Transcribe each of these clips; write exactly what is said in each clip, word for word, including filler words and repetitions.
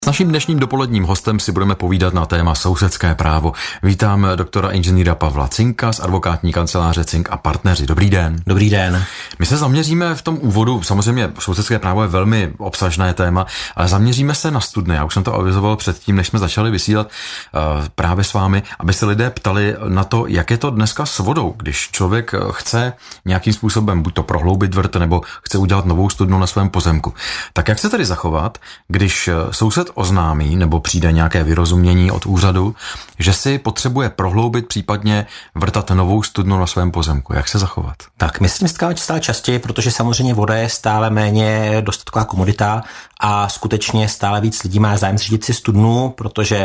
S naším dnešním dopoledním hostem si budeme povídat na téma sousedské právo. Vítám doktora inženýra Pavla Cinka z advokátní kanceláře Cink a partneři. Dobrý den. Dobrý den. My se zaměříme v tom úvodu, samozřejmě sousedské právo je velmi obsažné téma, ale zaměříme se na studny. Já už jsem to avizoval předtím, než jsme začali vysílat uh, právě s vámi, aby se lidé ptali na to, jak je to dneska s vodou, když člověk chce nějakým způsobem buď to prohloubit vrt, nebo chce udělat novou studnu na svém pozemku. Tak jak se tedy zachovat, když soused oznámí nebo přijde nějaké vyrozumění od úřadu, že si potřebuje prohloubit, případně vrtat novou studnu na svém pozemku? Jak se zachovat? Tak, my se tím stkáváme stále častěji, protože samozřejmě voda je stále méně dostatková komodita a skutečně stále víc lidí má zájem zřídit si studnu, protože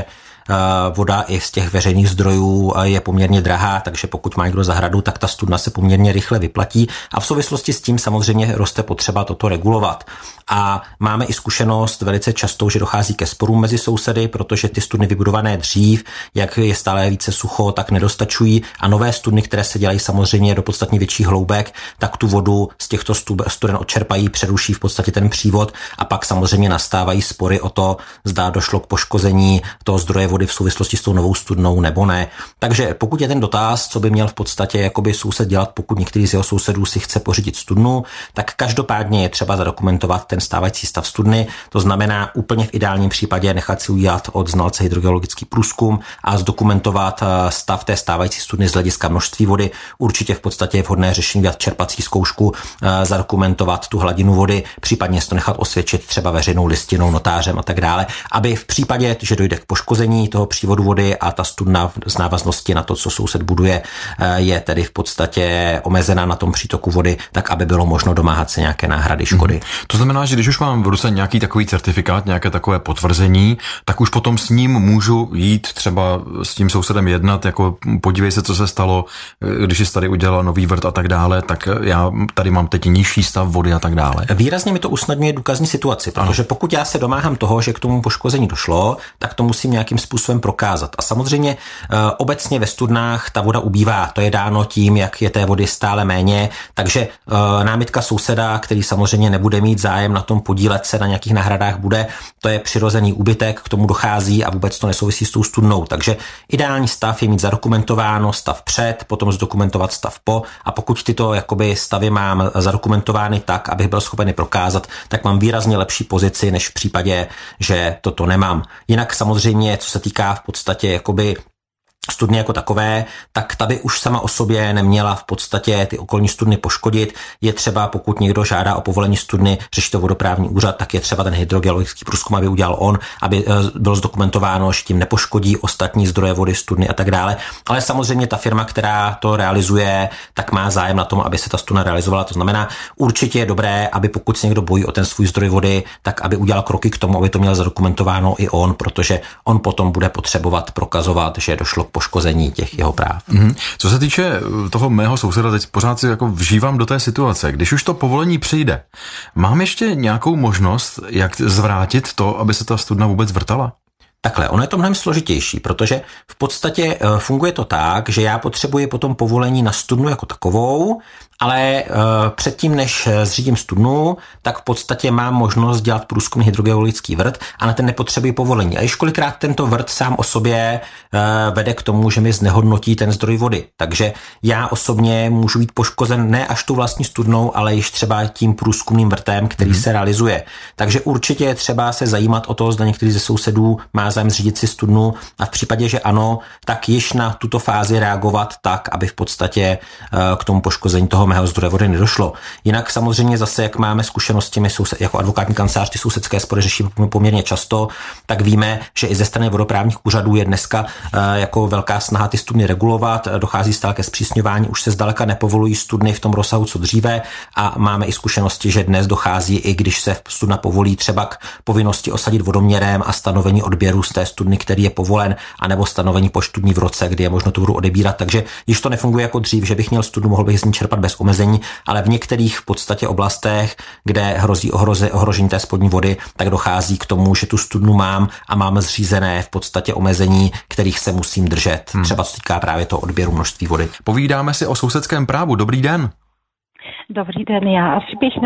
voda i z těch veřejných zdrojů je poměrně drahá, takže pokud má někdo zahradu, tak ta studna se poměrně rychle vyplatí a v souvislosti s tím samozřejmě roste potřeba toto regulovat. A máme i zkušenost velice často, že dochází ke sporům mezi sousedy, protože ty studny vybudované dřív, jak je stále více sucho, tak nedostačují a nové studny, které se dělají samozřejmě do podstatně větších hloubek, tak tu vodu z těchto studen odčerpají, přeruší v podstatě ten přívod a pak samozřejmě nastávají spory o to, zda došlo k poškození toho zdroje vody v souvislosti s tou novou studnou nebo ne. Takže pokud je ten dotaz, co by měl v podstatě jakoby soused dělat, pokud některý z jeho sousedů si chce pořídit studnu, tak každopádně je třeba zadokumentovat ten stávající stav studny, to znamená úplně v ideálním případě nechat si udělat od znalce hydrogeologický průzkum a zdokumentovat stav té stávající studny z hlediska množství vody. Určitě v podstatě je vhodné řešení dělat čerpací zkoušku, zadokumentovat tu hladinu vody, případně si to nechat osvědčit třeba veřejnou listinou, notářem a tak dále, aby v případě, že dojde k poškození toho přívodu vody a ta studna z návaznosti na to, co soused buduje, je tedy v podstatě omezená na tom přítoku vody, tak aby bylo možno domáhat se nějaké náhrady škody. Hmm. To znamená, že když už mám v ruce nějaký takový certifikát, nějaké takové potvrzení, tak už potom s ním můžu jít třeba s tím sousedem jednat, jako podívej se, co se stalo, když jsi tady udělal nový vrt a tak dále, tak já tady mám teď nižší stav vody a tak dále. Výrazně mi to usnadňuje důkazní situaci, protože ano. Pokud já se domáhám toho, že k tomu poškození došlo, tak to musím nějakým způsobem prokázat. A samozřejmě e, obecně ve studnách ta voda ubývá. To je dáno tím, jak je té vody stále méně, takže e, námitka souseda, který samozřejmě nebude mít zájem na tom podílet se na nějakých náhradách, bude, to je přirozený úbytek, k tomu dochází a vůbec to nesouvisí s tou studnou. Takže ideální stav je mít zadokumentováno stav před, potom zdokumentovat stav po a pokud tyto jakoby stavy mám zadokumentovány tak, abych byl schopen je prokázat, tak mám výrazně lepší pozici, než v případě, že toto nemám. Jinak samozřejmě, co se týká v podstatě jakoby studny jako takové, tak ta by už sama o sobě neměla v podstatě ty okolní studny poškodit. Je třeba, pokud někdo žádá o povolení studny, řeší to vodoprávní úřad, tak je třeba ten hydrogeologický průzkum, aby udělal on, aby bylo zdokumentováno, že tím nepoškodí ostatní zdroje vody, studny a tak dále. Ale samozřejmě ta firma, která to realizuje, tak má zájem na tom, aby se ta studna realizovala. To znamená, určitě je dobré, aby pokud se někdo bojí o ten svůj zdroj vody, tak aby udělal kroky k tomu, aby to měl zadokumentováno i on, protože on potom bude potřebovat prokazovat, že došlo k poškození těch jeho práv. Mm-hmm. Co se týče toho mého souseda, teď pořád si jako vžívám do té situace. Když už to povolení přijde, mám ještě nějakou možnost, jak zvrátit to, aby se ta studna vůbec vrtala? Takhle, ono je to mnohem složitější, protože v podstatě funguje to tak, že já potřebuji potom povolení na studnu jako takovou, ale uh, předtím, než zřídím studnu, tak v podstatě mám možnost dělat průzkum hydrogeologický vrt a na ten nepotřebuji povolení. A již kolikrát tento vrt sám o sobě uh, vede k tomu, že mi znehodnotí ten zdroj vody. Takže já osobně můžu být poškozen ne až tu vlastní studnou, ale již třeba tím průzkumným vrtem, který mm. se realizuje. Takže určitě je třeba se zajímat o to, zda některý ze sousedů má zájem zřídit si studnu a v případě, že ano, tak již na tuto fázi reagovat tak, aby v podstatě uh, k tomu poškození toho mého zdroje vody nedošlo. Jinak samozřejmě zase, jak máme zkušenosti, my soused, jako advokátní kancelář ty sousedské spory řešíme poměrně často, tak víme, že i ze strany vodoprávních úřadů je dneska uh, jako velká snaha ty studny regulovat, dochází stále ke zpřísňování, už se zdaleka nepovolují studny v tom rozsahu, co dříve a máme i zkušenosti, že dnes dochází, i když se studna povolí třeba k povinnosti osadit vodoměrem a stanovení odběru z té studny, který je povolen, anebo stanovení poštudní v roce, kdy je možno tu vodu odebírat. Takže již to nefunguje jako dřív, že bych měl studnu, mohl bych z ní čerpat bez omezení, ale v některých v podstatě oblastech, kde hrozí ohroze, ohrožení té spodní vody, tak dochází k tomu, že tu studnu mám a mám zřízené v podstatě omezení, kterých se musím držet. Hmm. Třeba co týká právě toho odběru množství vody. Povídáme si o sousedském právu. Dobrý den. Dobrý den, já asi bych ne,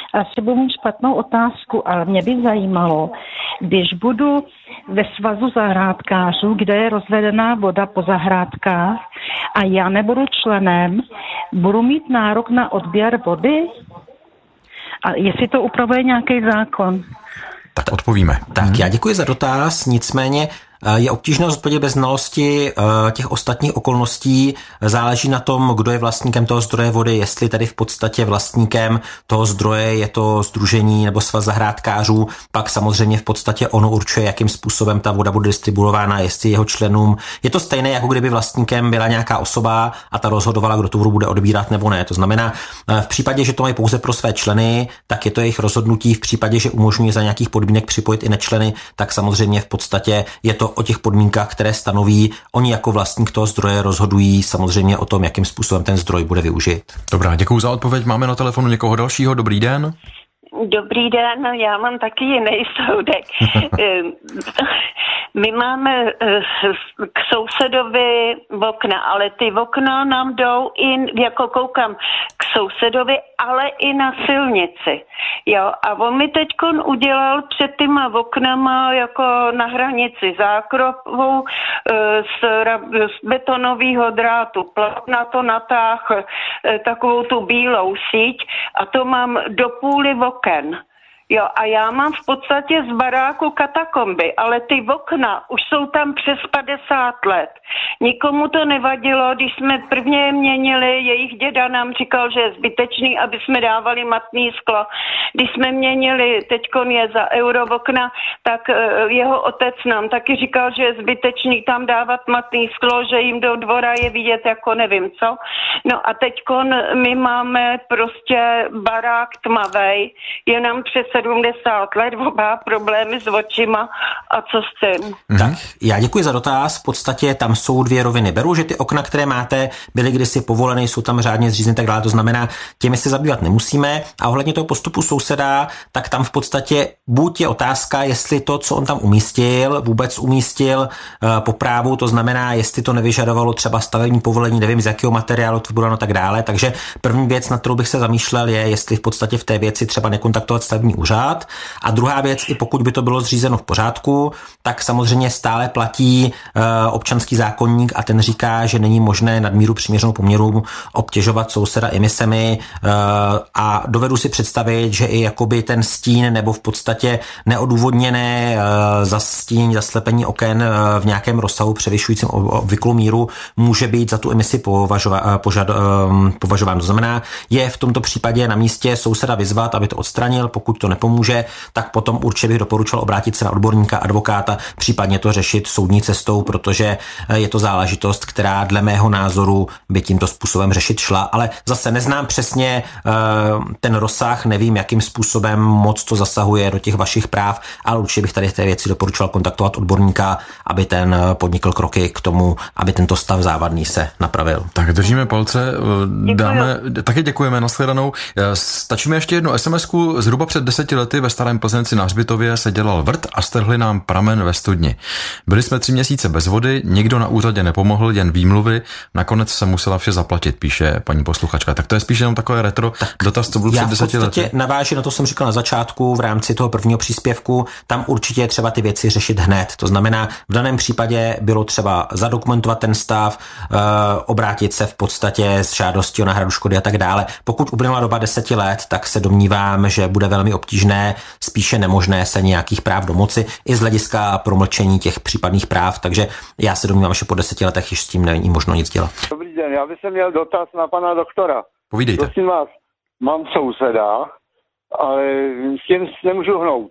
asi budu mít špatnou otázku, ale mě by zajímalo, když budu ve svazu zahrádkářů, kde je rozvedená voda po zahrádkách a já nebudu členem, budu mít nárok na odběr vody? A jestli to upravuje nějaký zákon? Tak odpovíme. Tak já děkuji za dotaz, nicméně je obtížné odpovědět bez znalosti těch ostatních okolností. Záleží na tom, kdo je vlastníkem toho zdroje vody, jestli tady v podstatě vlastníkem toho zdroje je to sdružení nebo svaz zahrádkářů, pak samozřejmě v podstatě ono určuje, jakým způsobem ta voda bude distribuována, jestli jeho členům. Je to stejné, jako kdyby vlastníkem byla nějaká osoba a ta rozhodovala, kdo tu vodu bude odbírat nebo ne. To znamená, v případě, že to mají pouze pro své členy, tak je to jejich rozhodnutí. V případě, že umožňuje za nějakých podmínek připojit i nečleny, tak samozřejmě v podstatě je to o těch podmínkách, které stanoví. Oni jako vlastník toho zdroje rozhodují samozřejmě o tom, jakým způsobem ten zdroj bude využit. Dobrá, děkuji za odpověď. Máme na telefonu někoho dalšího. Dobrý den. Dobrý den, já mám taky jiný soudek. My máme k sousedovi okna, ale ty okna nám jdou i, jako koukám, k sousedovi, ale i na silnici. Jo, a on mi teďkon udělal před těma oknama jako na hranici zákropou z, z betonového drátu. Na to natáh takovou tu bílou síť a to mám do půly oken. Jo, a já mám v podstatě z baráku katakomby, ale ty okna už jsou tam přes padesát let. Nikomu to nevadilo, když jsme prvně je měnili, jejich děda nám říkal, že je zbytečný, aby jsme dávali matný sklo. Když jsme měnili, teďkon je za euro okna, tak jeho otec nám taky říkal, že je zbytečný tam dávat matný sklo, že jim do dvora je vidět jako nevím co. No a teďkon my máme prostě barák tmavej, je nám přes sedmdesát let, oba problémy s očima a co s tím. Tak, já děkuji za dotaz. V podstatě tam jsou dvě roviny. Beru, že ty okna, které máte, byly kdysi povoleny, jsou tam řádně zřízeny, tak dále. To znamená, těmi se zabývat nemusíme. A ohledně toho postupu souseda, tak tam v podstatě buď je otázka, jestli to, co on tam umístil, vůbec umístil uh, po právu, to znamená, jestli to nevyžadovalo třeba stavební povolení, nevím, z jakého materiálu to bylo, no tak dále. Takže první věc, na kterou bych se zamýšlel, je, jestli v podstatě v té věci třeba nekontaktovat stavební úřad. A druhá věc, i pokud by to bylo zřízeno v pořádku, tak samozřejmě stále platí uh, občanský zákoník a ten říká, že není možné nadmíru přiměřenou poměru obtěžovat souseda emisemi uh, a dovedu si představit, že i jakoby ten stín nebo v podstatě neodůvodněné uh, zastínění, zaslepení oken uh, v nějakém rozsahu převyšujícím obvyklou míru může být za tu emisi považova, požad, um, považován. To znamená, je v tomto případě na místě souseda vyzvat, aby to odstranil, pokud to nepomůže, tak potom určitě bych doporučil obrátit se na odborníka, advokáta, případně to řešit soudní cestou, protože je to záležitost, která dle mého názoru by tímto způsobem řešit šla, ale zase neznám přesně ten rozsah, nevím, jakým způsobem moc to zasahuje do těch vašich práv, ale určitě bych tady v té věci doporučoval kontaktovat odborníka, aby ten podnikl kroky k tomu, aby tento stav závadný se napravil. Tak držíme palce, dáme, taky děkujeme, nashledanou. Stačíme ještě jednu SMSku. Zhruba před deseti lety ve Starém Plzeňci na hřbitově se dělal vrt a strhli nám pramen ve studni. Byli jsme tři měsíce bez vody, nikdo na úřadě nepomohl, jen výmluvy, nakonec se musela vše zaplatit, píše paní posluchačka. Tak to je spíš jenom takové retro tak dotaz, co byl před deseti lety. Já v podstatě navážu na to, jsem říkal na začátku v rámci toho prvního příspěvku, tam určitě je třeba ty věci řešit hned. To znamená, v daném případě bylo třeba zadokumentovat ten stav, e, obrátit se v podstatě s žádostí o náhradu škody a tak dále. Pokud uplynula doba deseti let, tak se domnívám, že bude velmi obtížné, spíše nemožné se nějakých práv domoci i z hlediska promlčení těch případných práv, takže já se domnívám, že po deseti letech již s tím není možno nic dělat. Dobrý den, já bych měl dotaz na pana doktora. Povídejte. Prosím vás, mám souseda, ale s tím nemůžu hnout.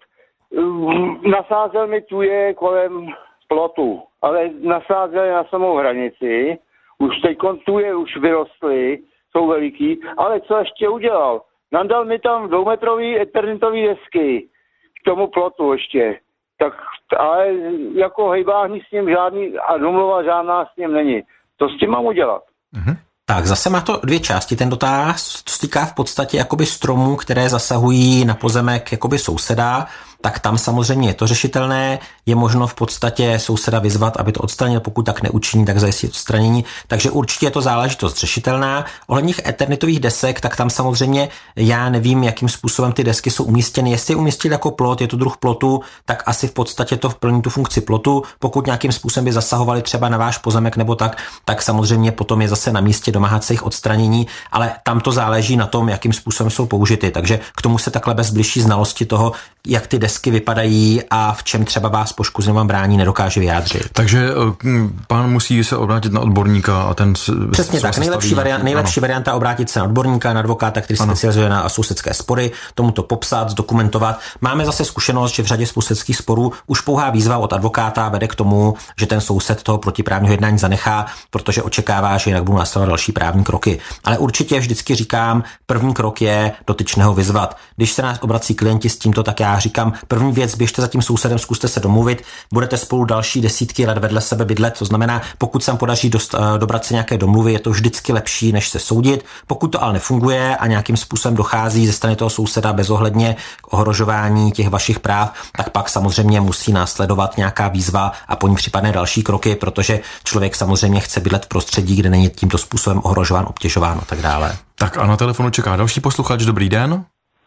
Nasázel mi tu je kolem plotu, ale nasázel je na samou hranici, už teď tu je už vyrostly, jsou veliký, ale co ještě udělal? Nandal mi tam dvoumetrový ethernetový desky k tomu plotu ještě. Tak, ale jako hejbání s ním žádný a domluva žádná s ním není. Co s tím mám udělat? Mm-hmm. Tak zase má to dvě části ten dotaz, co se týká v podstatě jakoby stromů, které zasahují na pozemek jakoby souseda, tak tam samozřejmě je to řešitelné, je možno v podstatě souseda vyzvat, aby to odstranil, pokud tak neučiní, tak zajistit odstranění, takže určitě je to záležitost řešitelná. Ohledně ethernetových desek, tak tam samozřejmě já nevím, jakým způsobem ty desky jsou umístěny. Jestli je umístit jako plot, je to druh plotu, tak asi v podstatě to plní tu funkci plotu. Pokud nějakým způsobem by zasahovali třeba na váš pozemek nebo tak, tak samozřejmě potom je zase na místě domáhat se jich odstranění, ale tam to záleží na tom, jakým způsobem jsou použity. Takže k tomu se takhle bez bližší znalosti toho, jak ty desky vypadají a v čem třeba vás poškození vám brání, nedokáže vyjádřit. Takže pán musí se obrátit na odborníka a ten přesně tak. Nejlepší, variant, nejlepší varianta obrátit se na odborníka, na advokáta, který se specializuje na sousedské spory, tomu to popsat, zdokumentovat. Máme zase zkušenost, že v řadě sousedských sporů už pouhá výzva od advokáta vede k tomu, že ten soused toho protiprávního jednání zanechá, protože očekává, že jinak budou následovat další právní kroky. Ale určitě vždycky říkám, první krok je dotyčného vyzvat. Když se nás obrací klienti s tímto, tak já říkám, první věc, běžte za tím sousedem, zkuste se domluvit, budete spolu další desítky let vedle sebe bydlet, to znamená, pokud se podaří dost, dobrat se nějaké domluvy, je to vždycky lepší, než se soudit. Pokud to ale nefunguje a nějakým způsobem dochází ze strany toho souseda bezohledně k ohrožování těch vašich práv, tak pak samozřejmě musí následovat nějaká výzva a po ní případné další kroky, protože člověk samozřejmě chce bydlet v prostředí, kde není tímto způsobem ohrožován, obtěžován a tak dále. Tak a na telefonu čeká další posluchač. Dobrý den.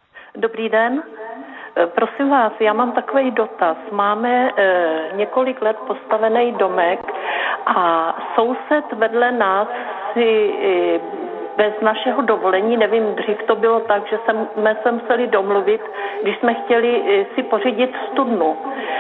Dobrý den. Prosím vás, já mám takový dotaz. Máme e, několik let postavený domek a soused vedle nás si e, bez našeho dovolení, nevím, dřív to bylo tak, že jsme se museli domluvit, když jsme chtěli e, si pořídit studnu.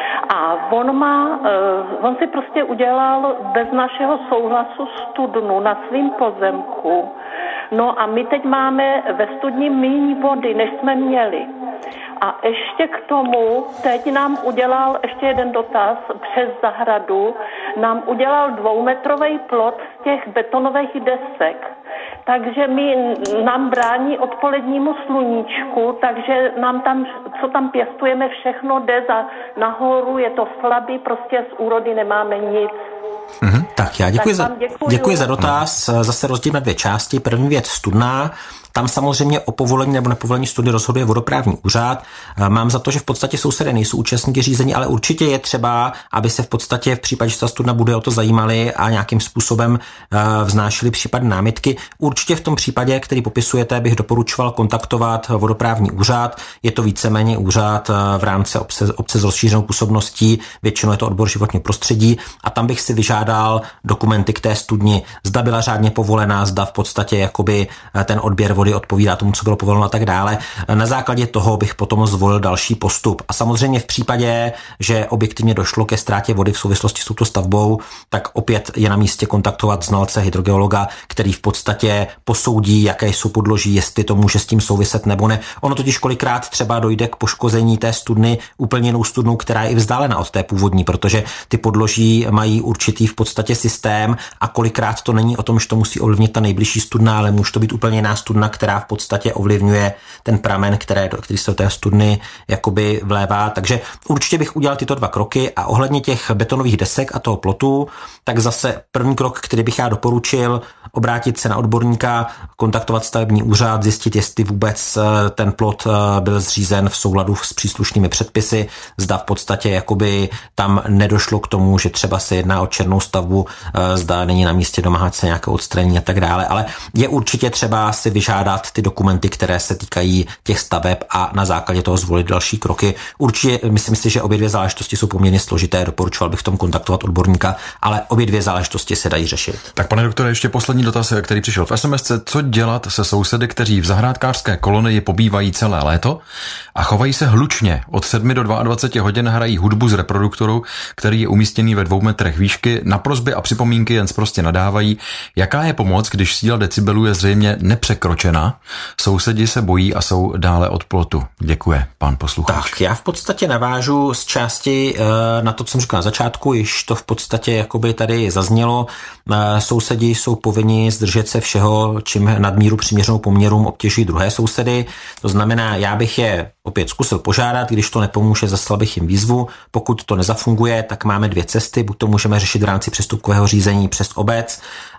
A on má, e, on si prostě udělal bez našeho souhlasu studnu na svým pozemku. No a my teď máme ve studni míň vody, než jsme měli. A ještě k tomu, teď nám udělal, ještě jeden dotaz, přes zahradu, nám udělal dvoumetrový plot z těch betonových desek. Takže my, nám brání odpolednímu sluníčku, takže nám tam, co tam pěstujeme, všechno jde za nahoru, je to slabý, prostě z úrody nemáme nic. Mm-hmm. Tak já děkuji, tak za, děkuji za dotaz. Zase rozdíl na dvě části. První věc studna. Tam samozřejmě o povolení nebo nepovolení studny rozhoduje vodoprávní úřad. Mám za to, že v podstatě sousedé nejsou účastníky řízení, ale určitě je třeba, aby se v podstatě v případě, že ta studna bude, o to zajímali a nějakým způsobem vznášeli případné námitky. Určitě v tom případě, který popisujete, bych doporučoval kontaktovat vodoprávní úřad. Je to víceméně úřad v rámci obce, obce s rozšířenou působností, většinou je to odbor životního prostředí a tam bych si vyžádal dokumenty k té studni, zda byla řádně povolená, zda v podstatě jakoby ten odběr vody odpovídá tomu, co bylo povoleno a tak dále. Na základě toho bych potom zvolil další postup. A samozřejmě v případě, že objektivně došlo ke ztrátě vody v souvislosti s touto stavbou, tak opět je na místě kontaktovat znalce hydrogeologa, který v podstatě posoudí, jaké jsou podloží, jestli to může s tím souviset nebo ne. Ono totiž kolikrát třeba dojde k poškození té studny úplně jinou studnou, která je i vzdálená od té původní, protože ty podloží mají určitý v podstatě systém a kolikrát to není o tom, že to musí ovlivnit ta nejbližší studna, ale může to být úplně jiná studna, která v podstatě ovlivňuje ten pramen, které, který se do té studny jakoby vlévá. Takže určitě bych udělal tyto dva kroky a ohledně těch betonových desek a toho plotu, tak zase první krok, který bych já doporučil, obrátit se na odborníka, kontaktovat stavební úřad, zjistit, jestli vůbec ten plot byl zřízen v souladu s příslušnými předpisy, zda v podstatě jakoby tam nedošlo k tomu, že třeba se jedná o černou stavbu, zda není na místě domáhat se nějaké odstranění a tak dále, ale je určitě třeba si vyžádat ty dokumenty, které se týkají těch staveb a na základě toho zvolit další kroky. Určitě myslím si, že obě dvě záležitosti jsou poměrně složité, doporučoval bych v tom kontaktovat odborníka, ale obě dvě záležitosti se dají řešit. Tak pane doktore, ještě poslední dotaz, který přišel v SMSce, co dělat se sousedy, kteří v zahrádkářské kolonii pobývají celé léto a chovají se hlučně. Od sedmi do dvaceti dvou hodin hrají hudbu z reproduktoru, který je umístěný ve dvou metrech výšky, na prosby a připomínky jen sprostě nadávají. Jaká je pomoc, když síla decibelů je zřejmě nepřekročena? Sousedi se bojí a jsou dále od plotu. Děkuje, pan posluchač. Tak já v podstatě navážu z části na to, co jsem říkal na začátku, již to v podstatě jakoby tady zaznělo. Sousedi jsou povinni zdržet se všeho, čím nadmíru přiměřenou poměrům obtěžují druhé sousedy. To znamená, já bych je opět zkusil požádat, když to nepomůže, zaslal bych jim výzvu. Pokud to nezafunguje, tak máme dvě cesty, buď to můžeme řešit v rámci přestupkového řízení přes obec,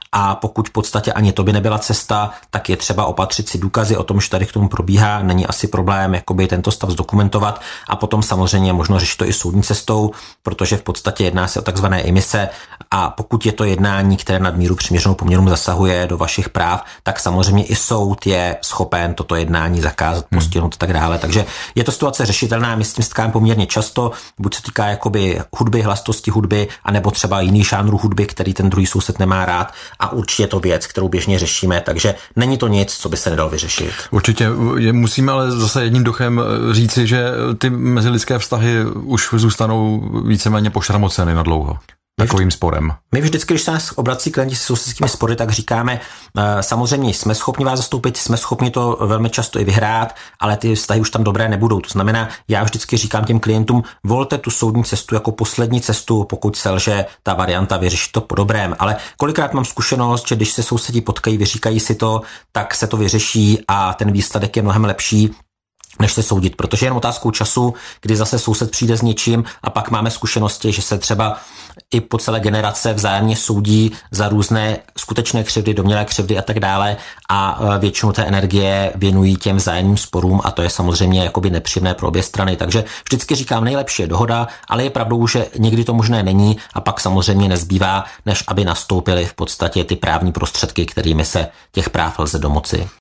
a pokud v podstatě ani to by nebyla cesta, tak je třeba opatřit si důkazy o tom, že tady k tomu probíhá, není asi problém jakoby tento stav zdokumentovat a potom samozřejmě možno řešit to i soudní cestou, protože v podstatě jedná se o takzvané imise a pokud je to jednání, které nadmíru přiměřenou poměrům zasahuje do vašich práv, tak samozřejmě i soud je schopen toto jednání zakázat, postihnout a tak dále. Takže je to situace řešitelná, my s tím setkáme poměrně často, buď se týká jakoby hudby, hlastosti hudby, anebo třeba jiný žánru hudby, který ten druhý soused nemá rád a určitě je to věc, kterou běžně řešíme, takže není to nic, co by se nedalo vyřešit. Určitě musíme ale zase jedním dochem říci, že ty mezilidské vztahy už zůstanou víceméně pošramoceny na dlouho. Takovým sporem. My vždycky, když se nás obrací klienti s sousedskými spory, tak říkáme, samozřejmě jsme schopni vás zastoupit, jsme schopni to velmi často i vyhrát, ale ty vztahy už tam dobré nebudou. To znamená, já vždycky říkám těm klientům, volte tu soudní cestu jako poslední cestu, pokud selže ta varianta vyřešit to po dobrém. Ale kolikrát mám zkušenost, že když se sousedí potkají, vyříkají si to, tak se to vyřeší a ten výsledek je mnohem lepší, než se soudit, protože jen otázkou času, kdy zase soused přijde s něčím a pak máme zkušenosti, že se třeba i po celé generace vzájemně soudí za různé skutečné křivdy, domnělé křivdy a tak dále a většinu té energie věnují těm vzájemným sporům a to je samozřejmě jakoby nepříjemné pro obě strany. Takže vždycky říkám, nejlepší je dohoda, ale je pravdou, že někdy to možné není a pak samozřejmě nezbývá, než aby nastoupily v podstatě ty právní prostředky, kterými se těch práv lze domoci.